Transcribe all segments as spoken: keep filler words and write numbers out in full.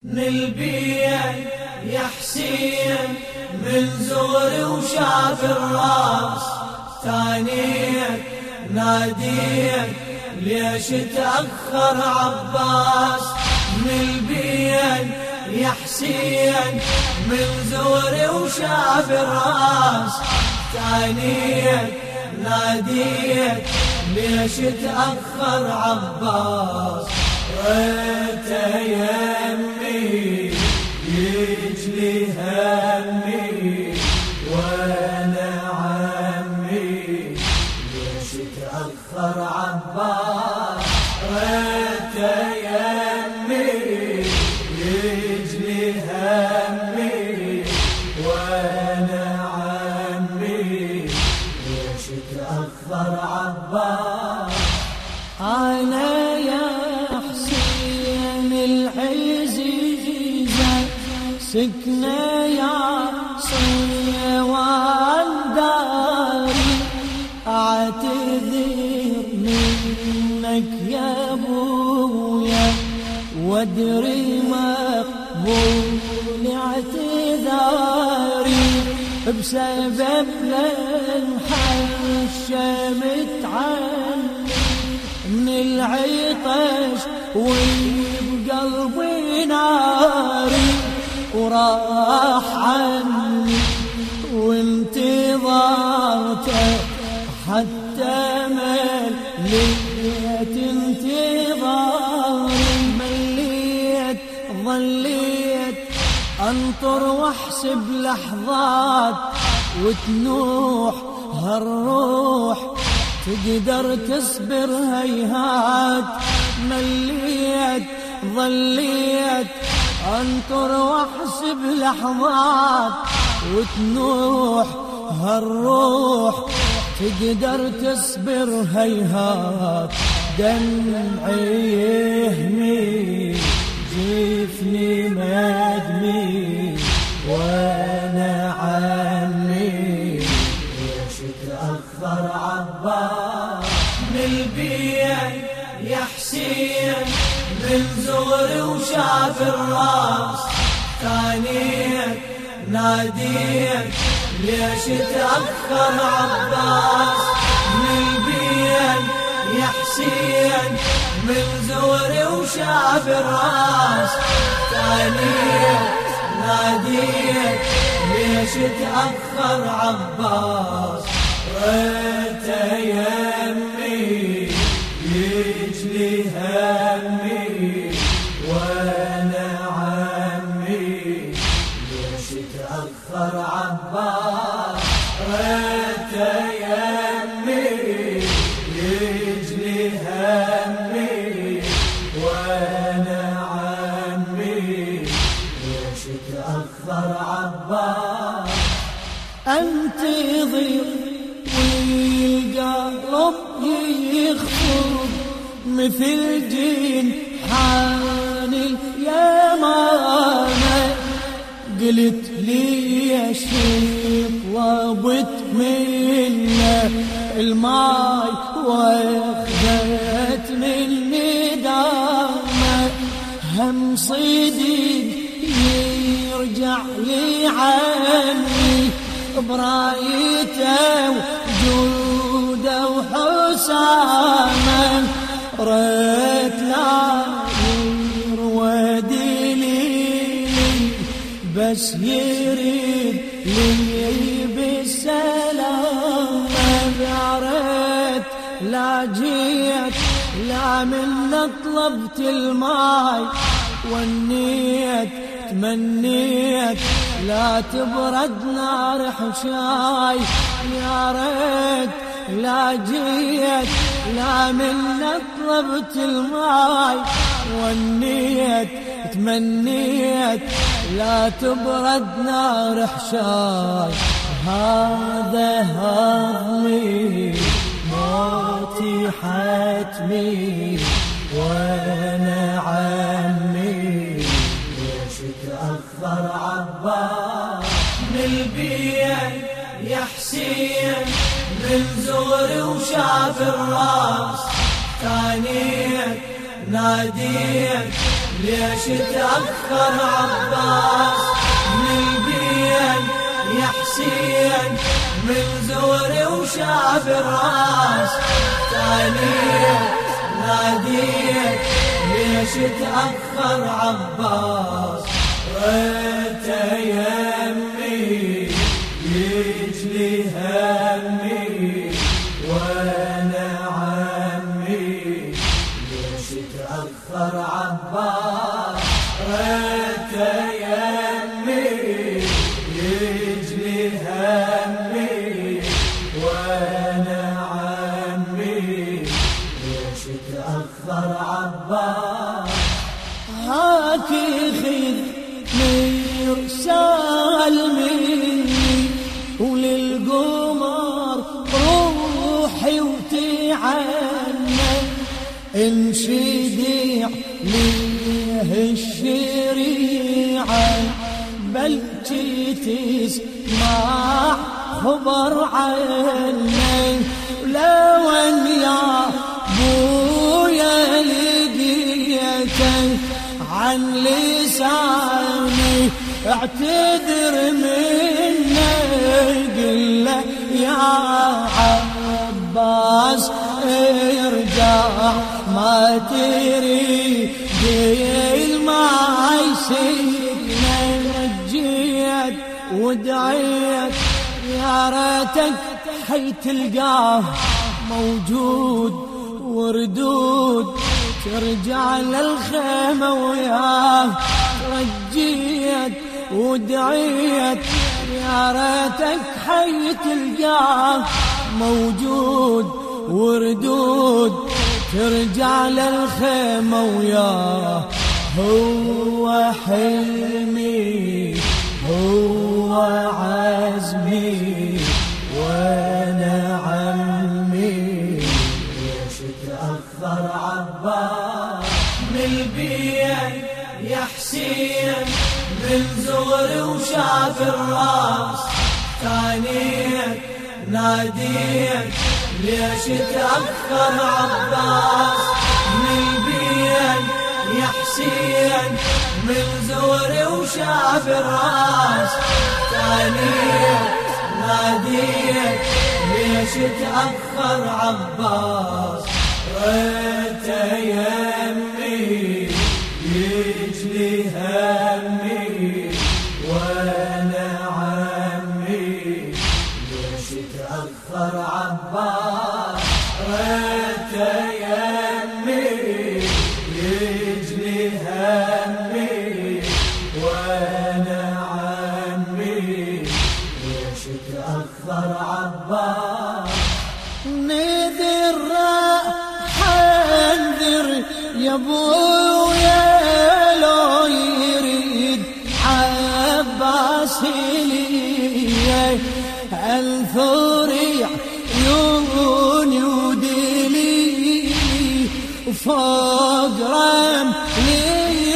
نلبيه يا حسين من زغري وشاف الراس ثانيك ناديك ليش تأخر عباس. نلبيه يا حسين من زغري وشاف الراس ثانيك ناديك ليش تأخر عباس. ريت يمي يجلي همي وانا عمي ليش تأخر عباس. ريت يمي يجلي همي وانا عمي ليش تأخر عباس. أنا يا حسين العزيزة سكنة يا صيوان داري أعتذر منك يا أبويا وادري مقبول اعتذاري بسبب للحشمت عني من العطش وبقلبي ناري وراح عني وانتظرته حتى مليت انتظاري. مليت ظليت انطر واحسب لحظات وتنوح هالروح تقدر تصبر هيهات. مليت ظليت انطر واحسب لحظات وتنوح هالروح تقدر تصبر هيهات. دمعي يهمي جفني مدمي وانا عمي ليش تأخر عباس. نلبيه يا حسين من زغري وشاف الراس ثانيك ناديك ليش تأخر عباس. نلبيه يا حسين من زغري وشاف الراس ثانيك ناديك ليش تأخر عباس. ريت يمي يجلي همي وانا عمي ليش تأخر عباس. ريت يمي يجلي همي وانا عمي ليش تأخر عباس. انتظر والقلب يخفض مثل جين حان اليمامة. قلت لي يا شيخ طلبت منه الماي واخذت مني دامه. هم صديق يرجع لي عني برايته وجوده وحسامه. ريت لا يروى لي بس يريد لي بالسلام. يا ريت لا جيت لا من طلبت الماي والنيت تمنيت لا تبرد نار حشاي. يا ريت لا جيت لا من طلبت الماي والنيت تمنيت لا تبرد نار حشاي. هذا هضمي موتي حتمي وانا عمي ليش تأخر عباس. نلبيه يا حسين من زغري وشاف الراس ثانيك ناديك ليش تأخر عباس من البين يا حسين من زوري وشاف الراس ثانية ناديت ليش تأخر عباس ريت يمي يجلي همي وانا عمي ليش تأخر عباس ريت يمي يجلي همي وانا عمي ليش تأخر عباس هاكي خذني رسال مني وللقمر روحي وتعنى انشدي ليه الشريعة بل تسمع خبر عني لو ان يا بويا لقيتك عن لساني اعتذر مني قل له يا عباس ارجع ما تريد ما يسيبنا نجيت ودعيت يا ريتك حي تلقاه موجود وردود ترجع للخيمة وياه رجيت ودعيت يا ريتك حي تلقاه موجود وردود ترجع للخيمة وياه هو حلمي هو عزمي وانا عمي ليش تأخر عباس من البين يا حسين من زغري وشاف الراس ثانية ناديت ليش تأخر عباس من البين يا حسين من زوري وشاف الراس ثانية ناديت ليش تأخر عباس ريت يمي يجلي همي وانا عمي ليش تأخر عباس ريت يمي يجلي همي وانا عمي ليش تأخر عباس نذر راح انذر يا ابويا لو يريد عباس لي انثر عيوني ودلي وفوق رملي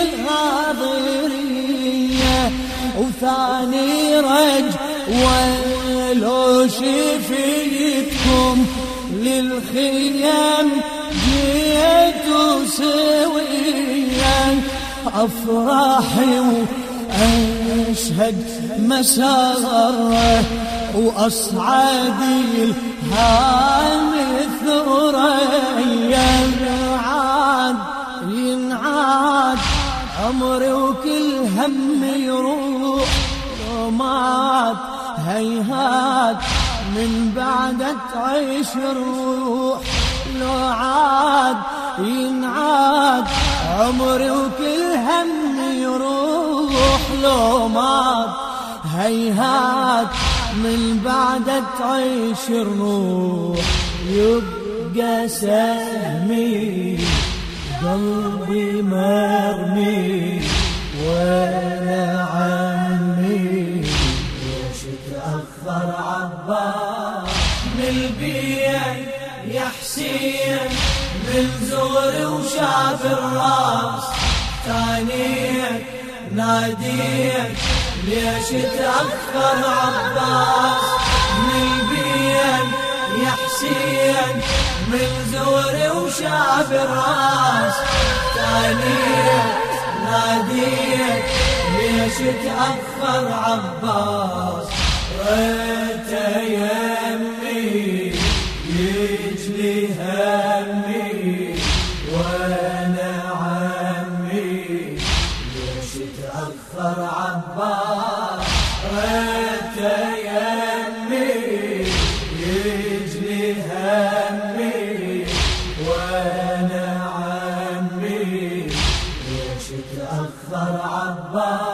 الغاضرية وثاني رج ولو شفيتكم للخيام جيتوا سويا أفراحي وأشهد مساره وأصعدي الهام الثريا ينعاد ينعاد عمري وكل هم يروح لو مات هيهات من بعد تعيش الروح لو عاد ينعاد عمري وكل هم يروح لو مات هيهات من بعد تعيش الروح يبقى سهمي قلبي مرمي وانا عمي ليش تأخر عباس من البين يا حسين من زغري وشاف الراس ثانية ناديت ليش تأخر عباس من البين يا حسين من زوري وشاف الراس ثانية ناديت ليش تأخر عباس ريت يمي يجلي همي وانا عمي ليش تأخر عباس ريت يمي يجلي همي وانا عمي ليش تأخر عباس